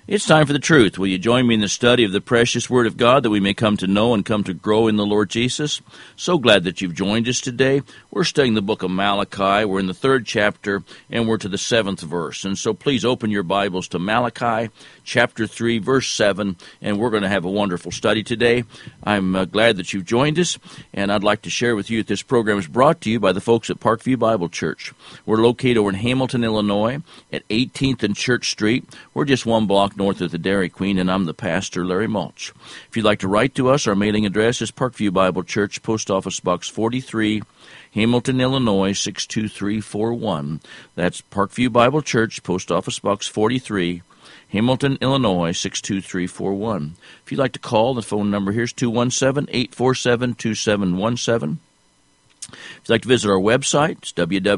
It's time for the truth. Will you join me in the study of the precious Word of God that we may come to know and come to grow in the Lord Jesus? So glad that you've joined us today. We're studying the book of Malachi. We're in the 3rd chapter, and we're to the 7th verse. And so please open your Bibles to Malachi chapter 3, verse 7, and we're going to have a wonderful study today. I'm glad that you've joined us, and I'd like to share with you that this program is brought to you by the folks at Parkview Bible Church. We're located over in Hamilton, Illinois, at 18th and Church Street. We're just one block north of the Dairy Queen, and I'm the pastor, Larry Mulch. If you'd like to write to us, our mailing address is Parkview Bible Church, Post Office Box 43, Hamilton, Illinois, 62341. That's Parkview Bible Church, Post Office Box 43, Hamilton, Illinois, 62341. If you'd like to call, the phone number here is 217-847-2717. If you'd like to visit our website, it's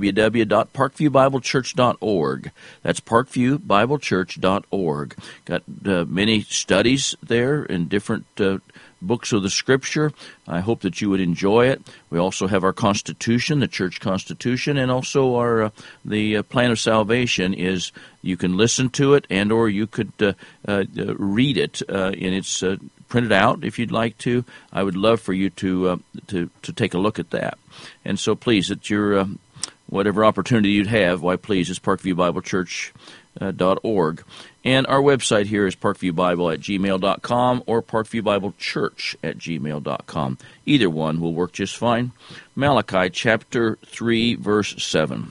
www.parkviewbiblechurch.org. That's parkviewbiblechurch.org. Got many studies there in different books of the Scripture. I hope that you would enjoy it. We also have our Constitution, the Church Constitution, and also our the Plan of Salvation. Is you can listen to it and or you could read it in its print it out if you'd like to. I would love for you to take a look at that. And so please, at your whatever opportunity you'd have, why please, it's parkviewbiblechurch.org. And our website here is parkviewbible@gmail.com or parkviewbiblechurch@gmail.com. Either one will work just fine. Malachi chapter 3, verse 7.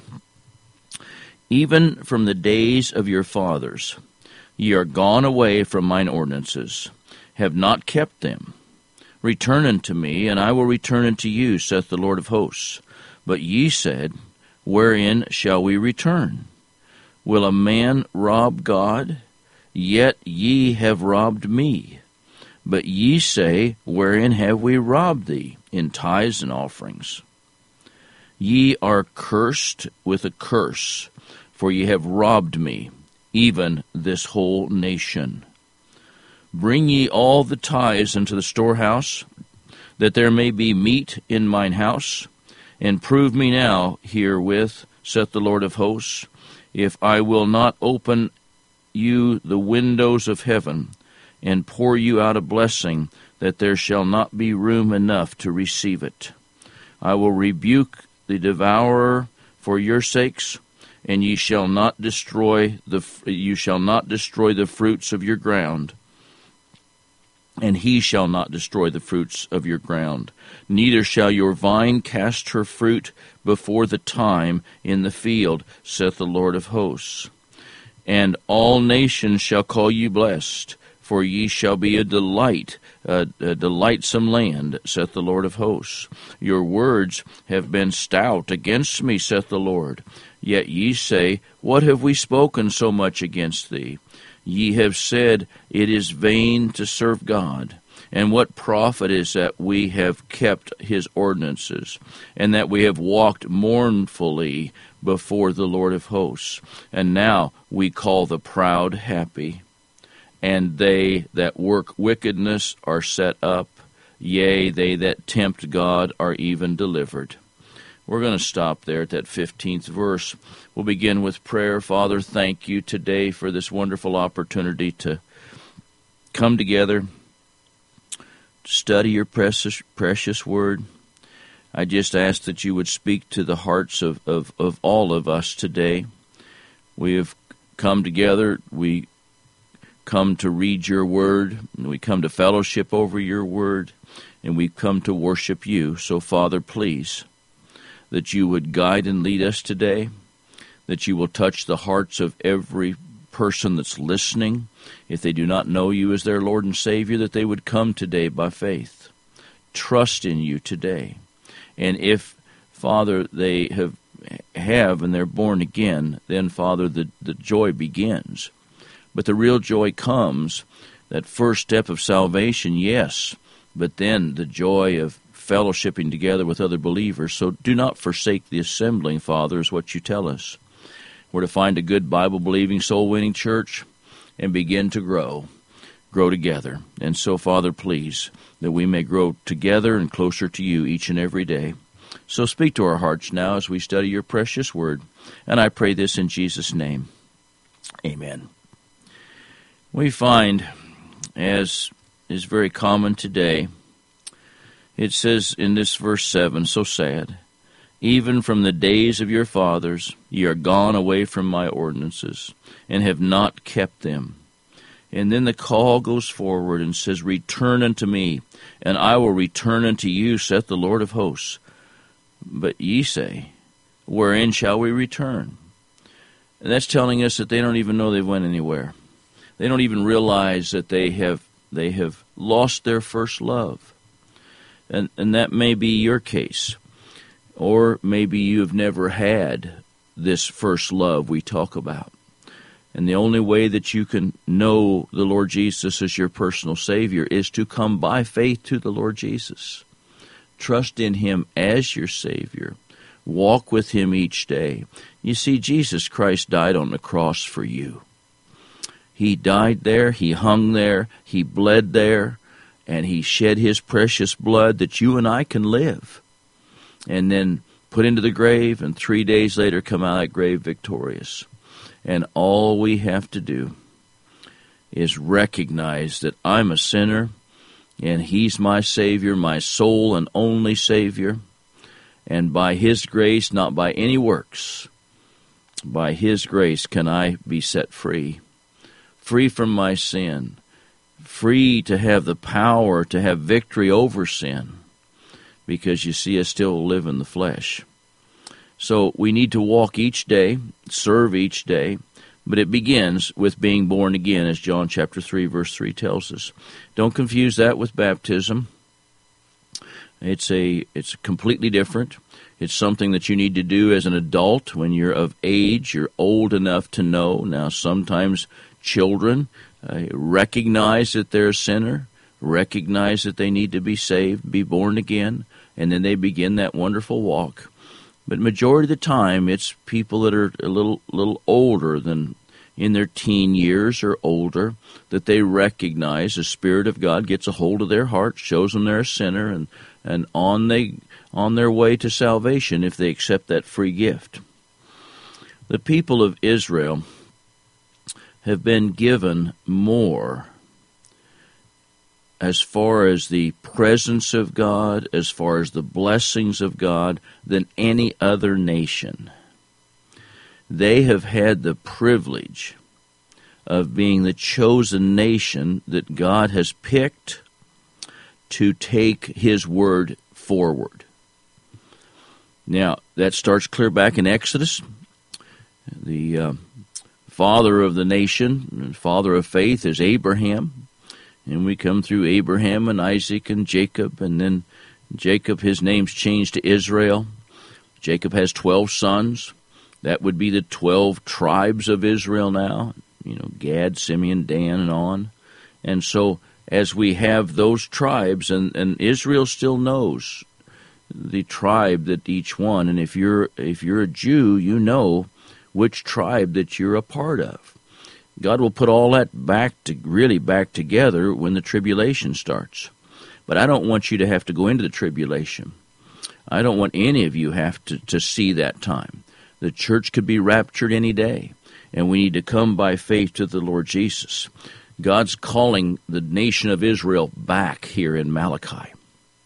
Even from the days of your fathers, ye are gone away from mine ordinances, have not kept them. Return unto me, and I will return unto you, saith the Lord of hosts. But ye said, wherein shall we return? Will a man rob God? Yet ye have robbed me. But ye say, wherein have we robbed thee? In tithes and offerings. Ye are cursed with a curse, for ye have robbed me, even this whole nation. Bring ye all the tithes into the storehouse, that there may be meat in mine house, and prove me now herewith, saith the Lord of hosts, if I will not open you the windows of heaven, and pour you out a blessing, that there shall not be room enough to receive it. I will rebuke the devourer for your sakes, and ye shall not destroy the fruits of your ground. And he shall not destroy the fruits of your ground. Neither shall your vine cast her fruit before the time in the field, saith the Lord of hosts. And all nations shall call you blessed, for ye shall be a delight, a delightsome land, saith the Lord of hosts. Your words have been stout against me, saith the Lord. Yet ye say, what have we spoken so much against thee? Ye have said, it is vain to serve God. And what profit is that we have kept his ordinances, and that we have walked mournfully before the Lord of hosts? And now we call the proud happy, and they that work wickedness are set up, yea, they that tempt God are even delivered. We're going to stop there at that 15th verse. We'll begin with prayer. Father, thank you today for this wonderful opportunity to come together, to study your precious word. I just ask that you would speak to the hearts of all of us today. We have come together. We come to read your word, and we come to fellowship over your word, and we come to worship you. So, Father, please, that you would guide and lead us today, that you will touch the hearts of every person that's listening. If they do not know you as their Lord and Savior, that they would come today by faith, trust in you today. And if, Father, they have and they're born again, then, Father, the joy begins. But the real joy comes, that first step of salvation, yes, but then the joy of fellowshipping together with other believers. So do not forsake the assembling, Father, is what you tell us. We're to find a good Bible-believing, soul-winning church and begin to grow together. And so, Father, please, that we may grow together and closer to you each and every day. So speak to our hearts now as we study your precious word. And I pray this in Jesus' name. Amen. We find, as is very common today, it says in this verse 7, so sad, even from the days of your fathers ye are gone away from my ordinances, and have not kept them. And then the call goes forward and says, return unto me, and I will return unto you, saith the Lord of hosts. But ye say, wherein shall we return? And that's telling us that they don't even know they went anywhere. They don't even realize that they have lost their first love. And that may be your case. Or maybe you've never had this first love we talk about. And the only way that you can know the Lord Jesus as your personal Savior is to come by faith to the Lord Jesus. Trust in Him as your Savior. Walk with Him each day. You see, Jesus Christ died on the cross for you. He died there, He hung there, He bled there, and He shed His precious blood that you and I can live. And then put into the grave, and 3 days later come out of that grave victorious. And all we have to do is recognize that I'm a sinner, and He's my Savior, my sole and only Savior. And by His grace, not by any works, by His grace can I be set free. Free from my sin. Free to have the power to have victory over sin. Because you see, I still live in the flesh. So we need to walk each day, serve each day, but it begins with being born again, as John chapter 3, verse 3 tells us. Don't confuse that with baptism. It's completely different. It's something that you need to do as an adult when you're of age, you're old enough to know. Now, sometimes children recognize that they're a sinner, recognize that they need to be saved, be born again, and then they begin that wonderful walk. But majority of the time, it's people that are a little older than in their teen years or older, that they recognize the Spirit of God gets a hold of their heart, shows them they're a sinner, and on their way to salvation if they accept that free gift. The people of Israel have been given more as far as the presence of God, as far as the blessings of God, than any other nation. They have had the privilege of being the chosen nation that God has picked to take His word forward. Now, that starts clear back in Exodus. The father of the nation, father of faith, is Abraham. And we come through Abraham and Isaac and Jacob, and then Jacob, his name's changed to Israel. Jacob has 12 sons. That would be the 12 tribes of Israel now. Gad, Simeon, Dan, and on. And so as we have those tribes, and Israel still knows the tribe that each one, and if you're a Jew, you know which tribe that you're a part of. God will put all that back together when the tribulation starts. But I don't want you to have to go into the tribulation. I don't want any of you have to see that time. The church could be raptured any day, and we need to come by faith to the Lord Jesus. God's calling the nation of Israel back here in Malachi.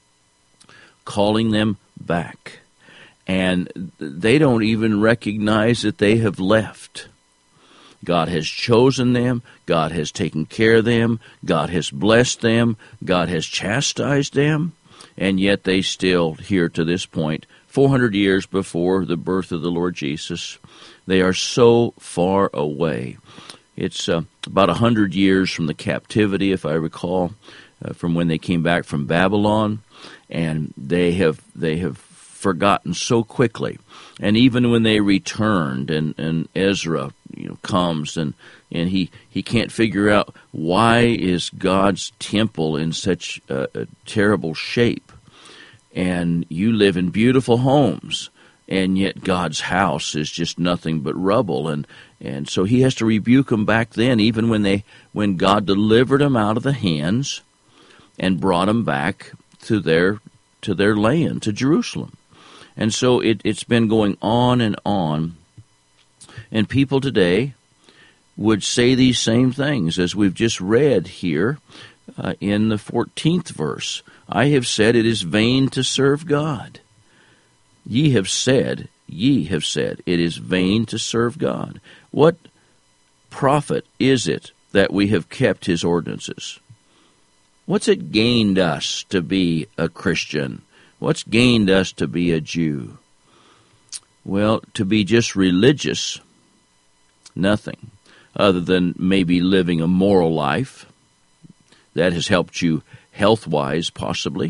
Calling them back. And they don't even recognize that they have left. God has chosen them. God has taken care of them. God has blessed them. God has chastised them. And yet they still, here to this point, 400 years before the birth of the Lord Jesus, they are so far away. It's about 100 years from the captivity, if I recall, from when they came back from Babylon. And they have forgotten so quickly. And even when they returned, and Ezra comes and he can't figure out why is God's temple in such a terrible shape, and you live in beautiful homes, and yet God's house is just nothing but rubble. And so he has to rebuke them back then, even when God delivered them out of the hands and brought them back to their land, to Jerusalem. And so it's been going on and on. And people today, would say these same things as we've just read here in the 14th verse. I have said it is vain to serve God. Ye have said, it is vain to serve God. What profit is it that we have kept his ordinances? What's it gained us to be a Christian? What's gained us to be a Jew? Well, to be just religious, nothing, other than maybe living a moral life. That has helped you health-wise, possibly.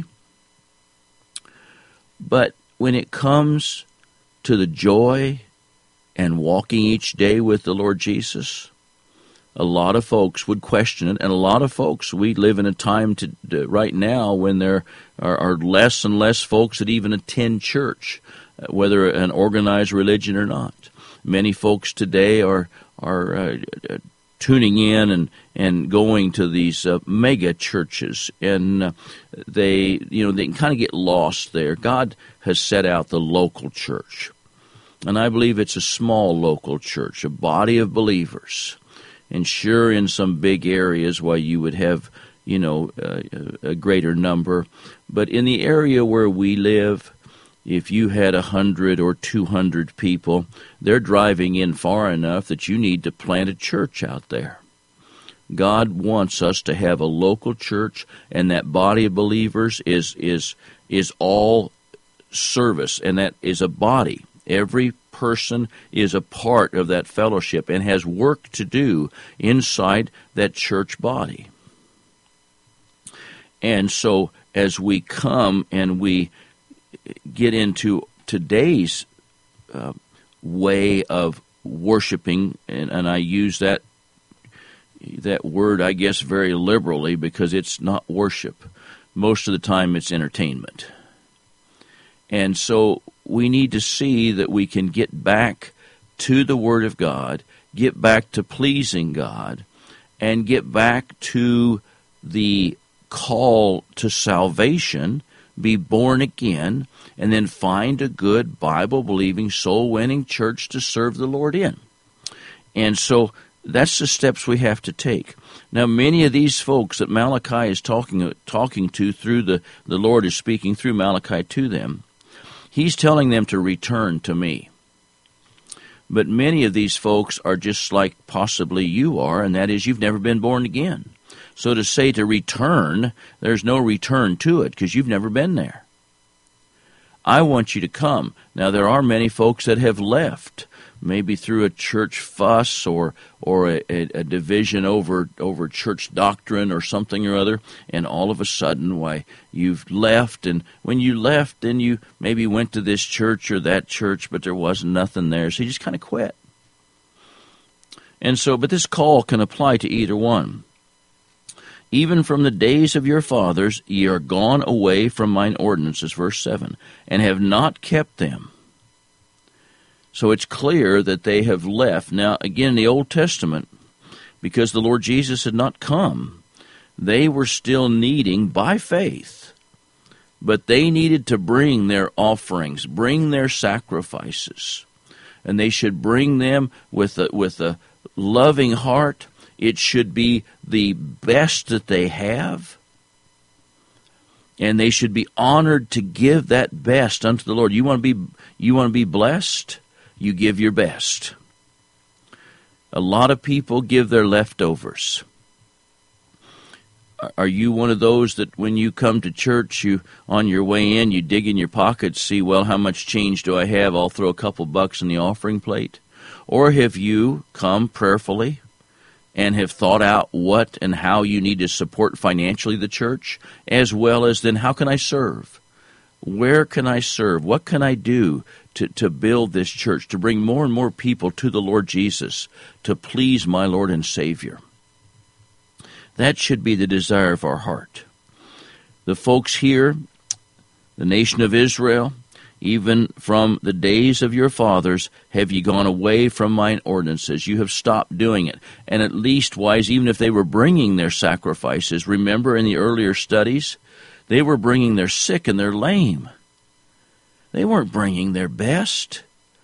But when it comes to the joy and walking each day with the Lord Jesus, a lot of folks would question it, and a lot of folks, we live in a time right now when there are less and less folks that even attend church, whether an organized religion or not. Many folks today are tuning in and going to these mega churches, and they can kind of get lost there. God has set out the local church, and I believe it's a small local church, a body of believers. And sure, in some big areas, why you would have, a greater number. But in the area where we live, if you had 100 or 200 people, they're driving in far enough that you need to plant a church out there. God wants us to have a local church, and that body of believers is all service, and that is a body. Every person is a part of that fellowship and has work to do inside that church body. And so as we come and we get into today's way of worshiping, and I use that word, I guess, very liberally, because it's not worship. Most of the time it's entertainment. And so we need to see that we can get back to the Word of God, get back to pleasing God, and get back to the call to salvation, be born again, and then find a good Bible-believing, soul-winning church to serve the Lord in. And so that's the steps we have to take. Now, many of these folks that Malachi is talking to through the Lord is speaking through Malachi to them, he's telling them to return to me. But many of these folks are just like possibly you are, and that is you've never been born again. So to say to return, there's no return to it because you've never been there. I want you to come. Now, there are many folks that have left, maybe through a church fuss or a division over church doctrine or something or other, and all of a sudden, why, you've left, and when you left, then you maybe went to this church or that church, but there wasn't nothing there, so you just kind of quit. And so, but this call can apply to either one. Even from the days of your fathers, ye are gone away from mine ordinances, verse 7, and have not kept them. So it's clear that they have left. Now, again, in the Old Testament, because the Lord Jesus had not come, they were still needing, by faith, but they needed to bring their offerings, bring their sacrifices, and they should bring them with a loving heart. It should be the best that they have, and they should be honored to give that best unto the Lord. You want to be blessed? You give your best. A lot of people give their leftovers. Are you one of those that when you come to church, you on your way in, you dig in your pockets, see, well, how much change do I have? I'll throw a couple bucks in the offering plate. Or have you come prayerfully and have thought out what and how you need to support financially the church, as well as then how can I serve? Where can I serve? What can I do to build this church, to bring more and more people to the Lord Jesus, to please my Lord and Savior? That should be the desire of our heart. The folks here, the nation of Israel, even from the days of your fathers have ye gone away from mine ordinances. You have stopped doing it. And at least wise, even if they were bringing their sacrifices, remember in the earlier studies, they were bringing their sick and their lame. They weren't bringing their best.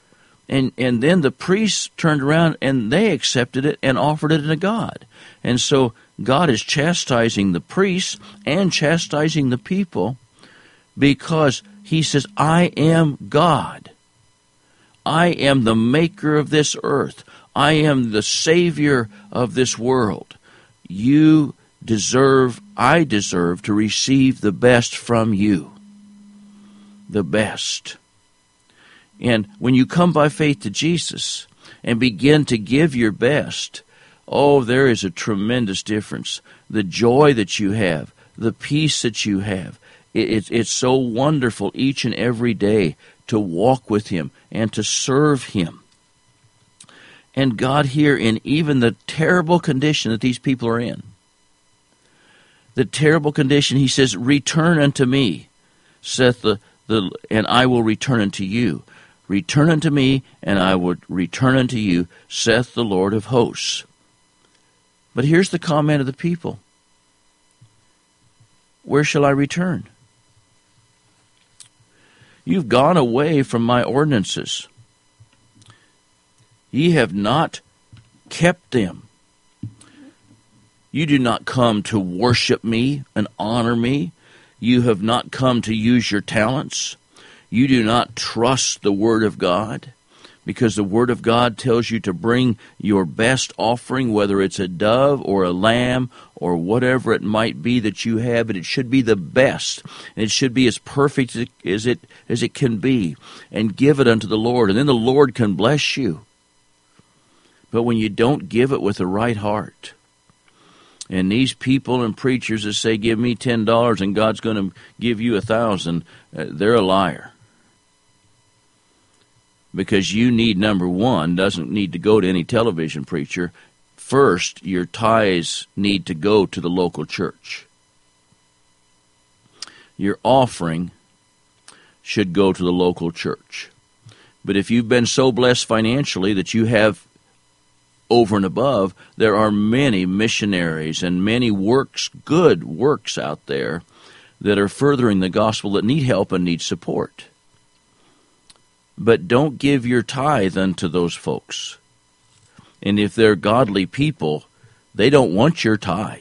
And then the priests turned around and they accepted it and offered it to God. And so God is chastising the priests and chastising the people because he says, I am God. I am the maker of this earth. I am the Savior of this world. I deserve to receive the best from you. The best. And when you come by faith to Jesus and begin to give your best, there is a tremendous difference. The joy that you have, the peace that you have, it's so wonderful each and every day to walk with him and to serve him. And God here, in even the terrible condition that these people are in, the terrible condition, he says, return unto me, saith and I will return unto you. Return unto me, and I will return unto you, saith the Lord of hosts. But here's the comment of the people. Where shall I return? You've gone away from my ordinances. Ye have not kept them. You do not come to worship me and honor me. You have not come to use your talents. You do not trust the Word of God, because the Word of God tells you to bring your best offering, whether it's a dove or a lamb or whatever it might be that you have, but it should be the best, and it should be as perfect as it can be, and give it unto the Lord, and then the Lord can bless you. But when you don't give it with the right heart, and these people and preachers that say, give me $10 and God's going to give you 1,000, they're a liar. Because you need, number one, doesn't need to go to any television preacher. First, your tithes need to go to the local church. Your offering should go to the local church. But if you've been so blessed financially that you have over and above, there are many missionaries and many good works out there that are furthering the gospel that need help and need support. But don't give your tithe unto those folks. And if they're godly people, they don't want your tithe.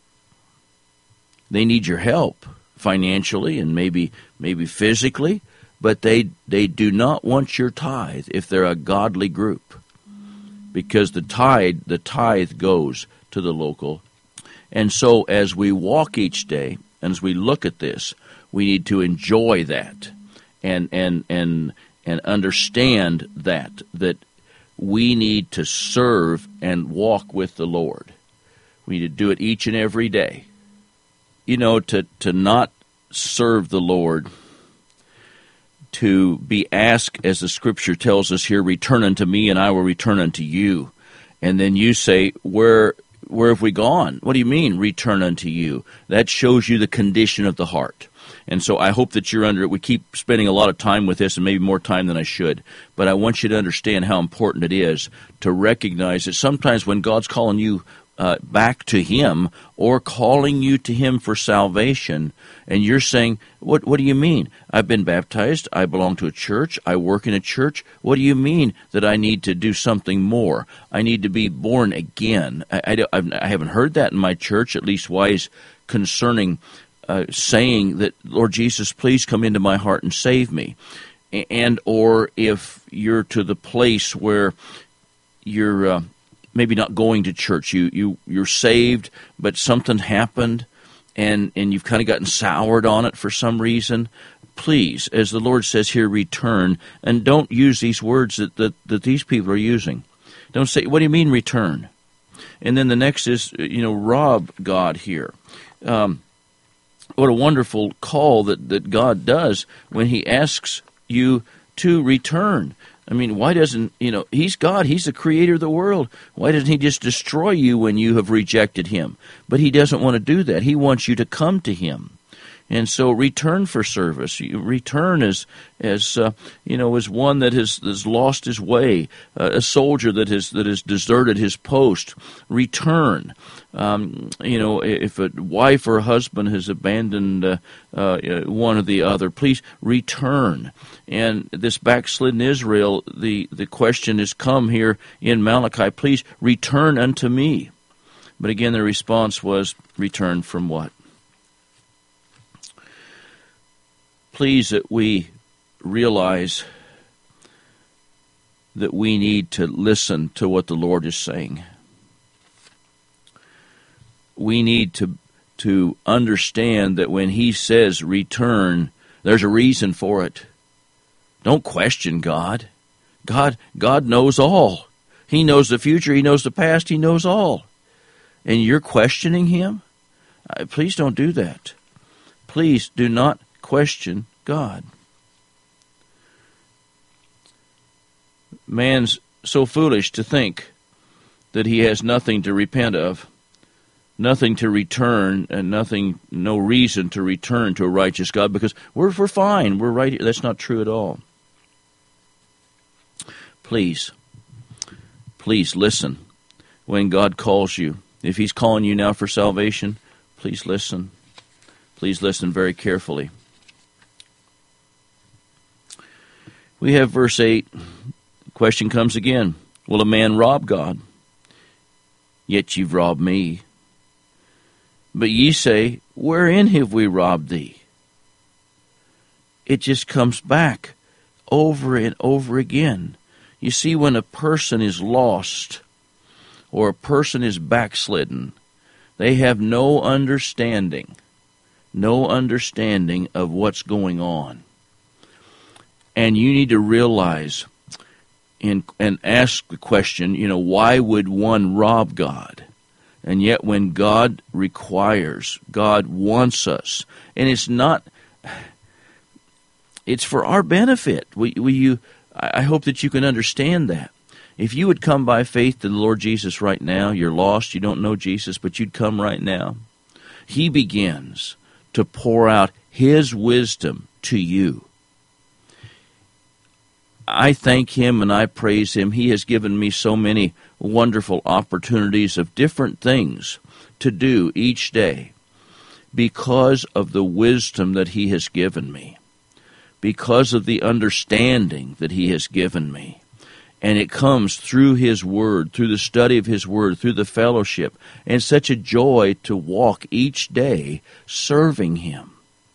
They need your help financially and maybe physically, but they do not want your tithe if they're a godly group. Because the tithe goes to the local. And so as we walk each day, and as we look at this, we need to enjoy that and understand that we need to serve and walk with the Lord. We need to do it each and every day. You know, to not serve the Lord, to be asked, as the Scripture tells us here, return unto me and I will return unto you. And then you say, where have we gone? What do you mean, return unto you? That shows you the condition of the heart. And so I hope that you're under it. We keep spending a lot of time with this, and maybe more time than I should. But I want you to understand how important it is to recognize that sometimes when God's calling you back to Him or calling you to Him for salvation, and you're saying, what do you mean? I've been baptized. I belong to a church. I work in a church. What do you mean that I need to do something more? I need to be born again. I haven't heard that in my church, at least wise concerning saying that, Lord Jesus, please come into my heart and save me. And or if you're to the place where you're maybe not going to church, you're saved, but something happened, and you've kind of gotten soured on it for some reason, please, as the Lord says here, return, and don't use these words that these people are using. Don't say, what do you mean return? And then the next is, rob God here. What a wonderful call that God does when He asks you to return. I mean, why doesn't, He's God, He's the creator of the world. Why doesn't He just destroy you when you have rejected Him? But He doesn't want to do that. He wants you to come to Him. And so return for service. You return as one that has lost his way, a soldier that has deserted his post. Return. If a wife or a husband has abandoned one or the other, please return. And this backslidden Israel, the question has come here in Malachi, please return unto me. But again, the response was, return from what? Please that we realize that we need to listen to what the Lord is saying. We need to understand that when He says return, there's a reason for it. Don't question God. God knows all. He knows the future. He knows the past. He knows all. And you're questioning Him? Please don't do that. Please do not question God. Man's so foolish to think that he has nothing to repent of, nothing to return, and no reason to return to a righteous God, because we're fine. We're right here. That's not true at all. Please listen when God calls you. If He's calling you now for salvation, please listen. Please listen very carefully. We have verse 8. The question comes again. Will a man rob God? Yet you've robbed me. But ye say, wherein have we robbed thee? It just comes back over and over again. You see, when a person is lost or a person is backslidden, they have no understanding of what's going on. And you need to realize and ask the question, why would one rob God? And yet when God requires, God wants us, and it's for our benefit. I hope that you can understand that. If you would come by faith to the Lord Jesus right now, you're lost, you don't know Jesus, but you'd come right now. He begins to pour out His wisdom to you. I thank Him and I praise Him. He has given me so many wonderful opportunities of different things to do each day because of the wisdom that He has given me, because of the understanding that He has given me. And it comes through His Word, through the study of His Word, through the fellowship, and such a joy to walk each day serving Him.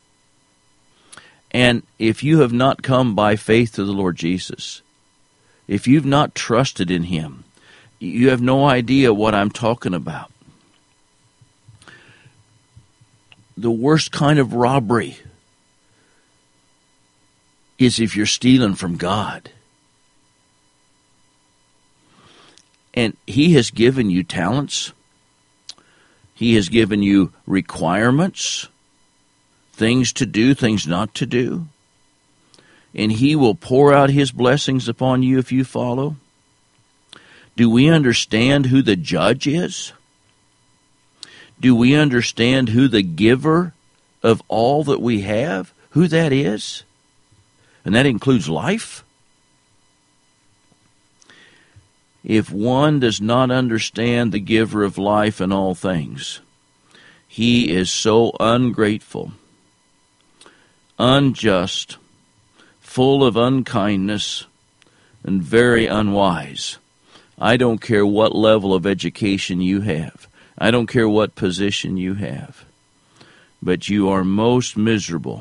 And if you have not come by faith to the Lord Jesus, if you've not trusted in Him, you have no idea what I'm talking about. The worst kind of robbery is if you're stealing from God. And He has given you talents. He has given you requirements, things to do, things not to do. And He will pour out His blessings upon you if you follow. Do we understand who the judge is? Do we understand who the giver of all that we have, who that is? And that includes life. If one does not understand the giver of life and all things, he is so ungrateful, unjust, full of unkindness, and very unwise. I don't care what level of education you have. I don't care what position you have. But you are most miserable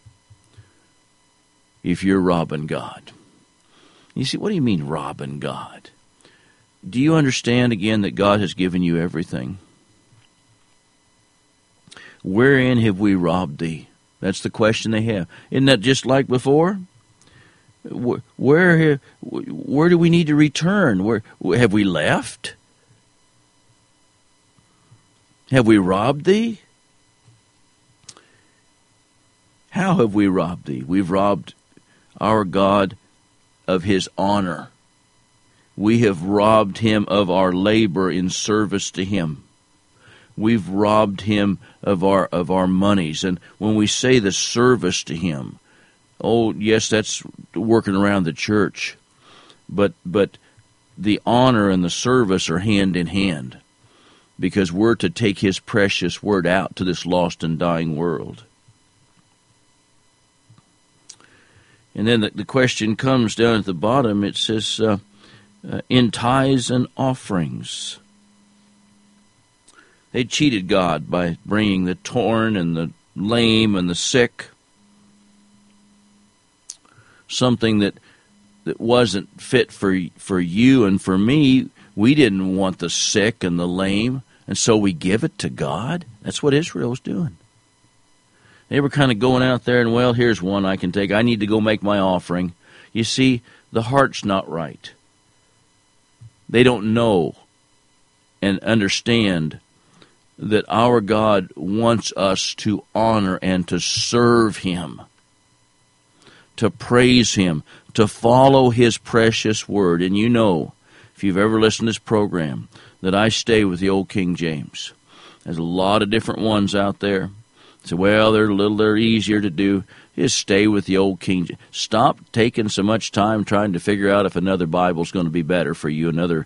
if you're robbing God. You see, what do you mean robbing God? Do you understand again that God has given you everything? Wherein have we robbed thee? That's the question they have. Isn't that just like before? Where do we need to return? Where have we left? Have we robbed thee? How have we robbed thee? We've robbed our God of His honor. We have robbed Him of our labor in service to Him. we've robbed him of our monies. And when we say the service to him, oh yes, that's working around the church, but the honor and the service are hand in hand, because we're to take his precious word out to this lost and dying world. And then the question comes down at the bottom. It says, in tithes and offerings. They cheated God by bringing the torn and the lame and the sick, something that wasn't fit for you and for me. We didn't want the sick and the lame, and so we give it to God. That's what Israel was doing. They were kind of going out there and, well, here's one I can take. I need to go make my offering. You see, the heart's not right. They don't know and understand that our God wants us to honor and to serve him, to praise him, to follow his precious word. And you know, if you've ever listened to this program, that I stay with the old King James. There's a lot of different ones out there. So, well, they're easier to do. Just stay with the old King James. Stop taking so much time trying to figure out if another Bible's going to be better for you, another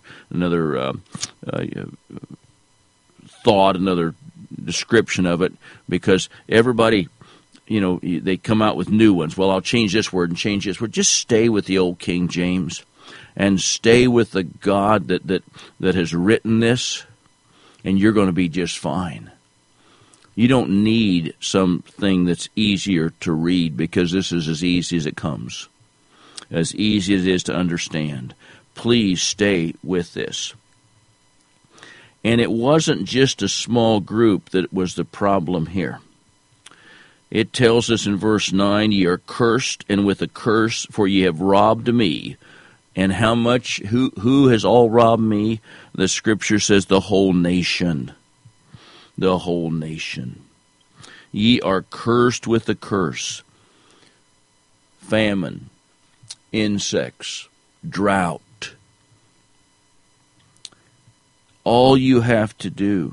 thought, another description of it, because everybody, they come out with new ones. Well, I'll change this word and change this word. Just stay with the old King James and stay with the God that has written this, and you're going to be just fine. You don't need something that's easier to read, because this is as easy as it comes, as easy as it is to understand. Please stay with this. And it wasn't just a small group that was the problem here. It tells us in verse 9, ye are cursed, and with a curse, for ye have robbed me. And how much, who has all robbed me? The scripture says the whole nation. The whole nation. Ye are cursed with a curse. Famine, insects, drought. All you have to do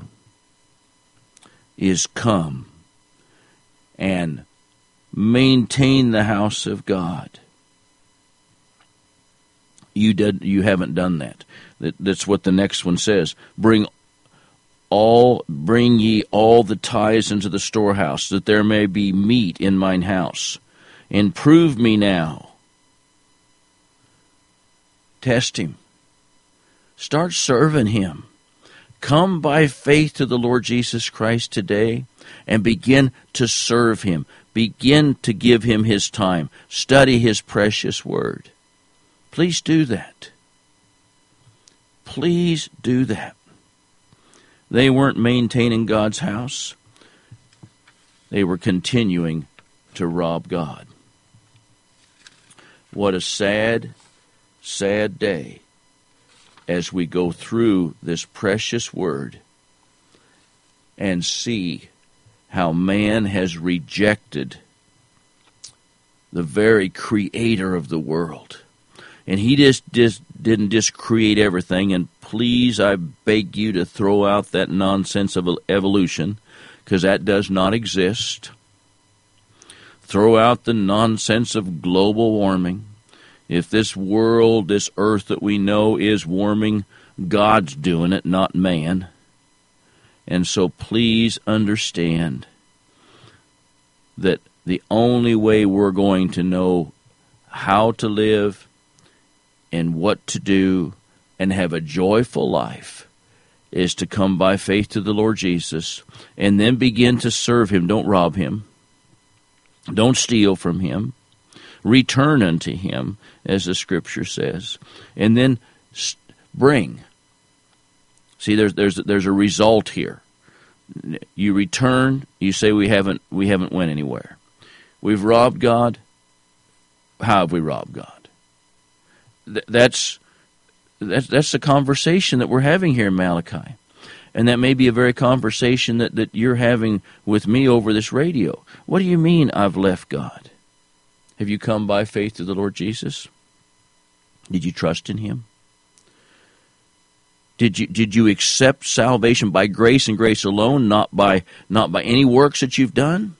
is come and maintain the house of God. You haven't done that. That's what the next one says. Bring ye all the tithes into the storehouse, that there may be meat in mine house. And prove me now. Test him. Start serving him. Come by faith to the Lord Jesus Christ today and begin to serve him. Begin to give him his time. Study his precious word. Please do that. Please do that. They weren't maintaining God's house. They were continuing to rob God. What a sad, sad day as we go through this precious word and see how man has rejected the very creator of the world. And he just didn't create everything. And please, I beg you to throw out that nonsense of evolution, because that does not exist. Throw out the nonsense of global warming. If this world, this earth that we know is warming, God's doing it, not man. And so please understand that the only way we're going to know how to live and what to do and have a joyful life is to come by faith to the Lord Jesus and then begin to serve him. Don't rob him. Don't steal from him. Return unto him, as the scripture says. And then bring. See, there's a result here. You return, you say we haven't went anywhere. We've robbed God. How have we robbed God? That's the conversation that we're having here in Malachi. And that may be a very conversation that you're having with me over this radio. What do you mean I've left God? Have you come by faith to the Lord Jesus? Did you trust in him? Did you accept salvation by grace and grace alone, not by any works that you've done?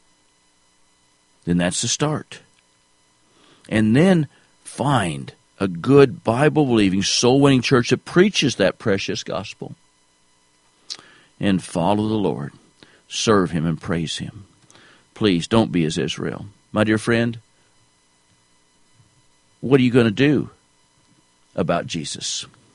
Then that's the start. And then find a good Bible-believing, soul-winning church that preaches that precious gospel. And follow the Lord. Serve Him and praise Him. Please don't be as Israel. My dear friend, what are you going to do about Jesus?